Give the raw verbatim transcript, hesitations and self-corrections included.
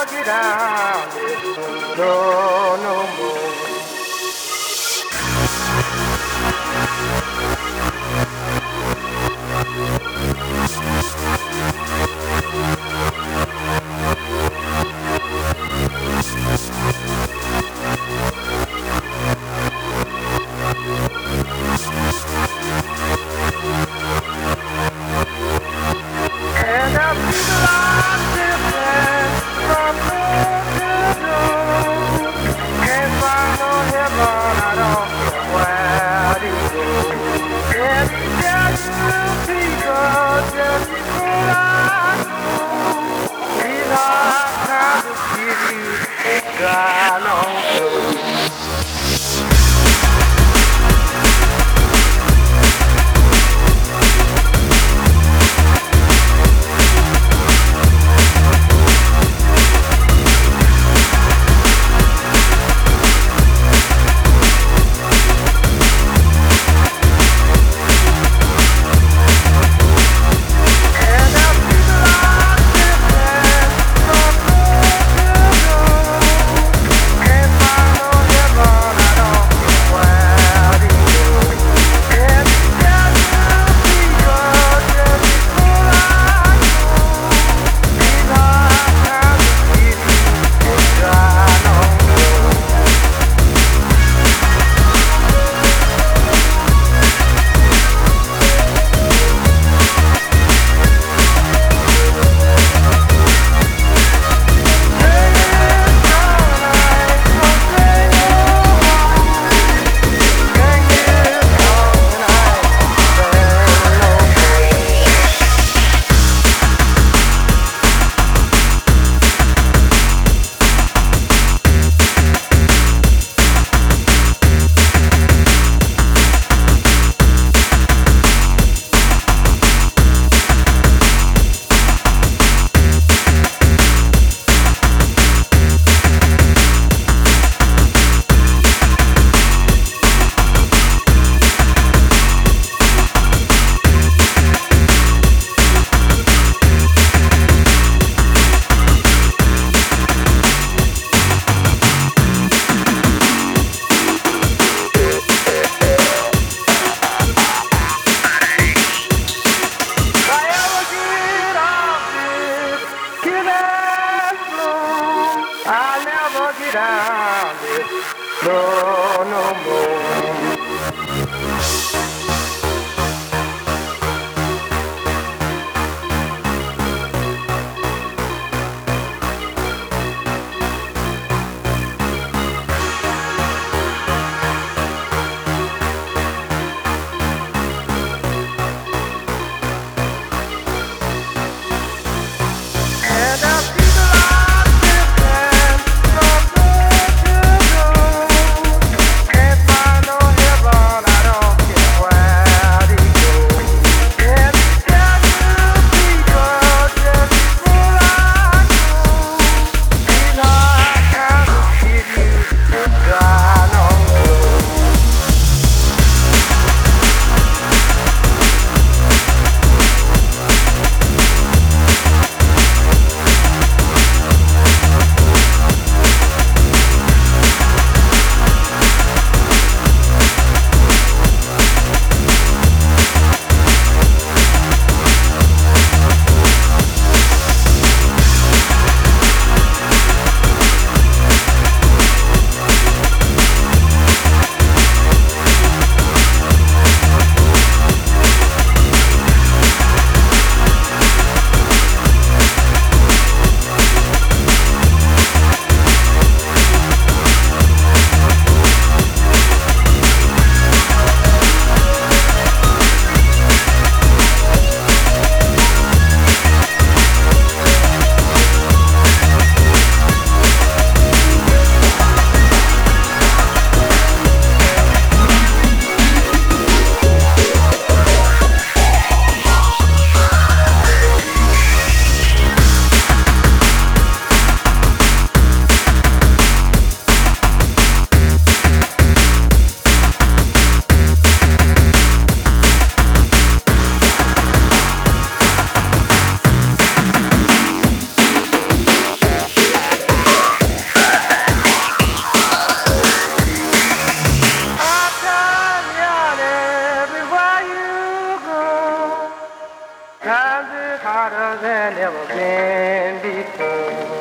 never get down this no, no more. And I feel like different from road to road. Can't find no heaven, I don't know where to go. Every day you people just people I know. These are times to give you God knows. I'll never get down this no, no more. And I feel like different from road to road. Can't find no heaven, I don't Times is harder than ever been before.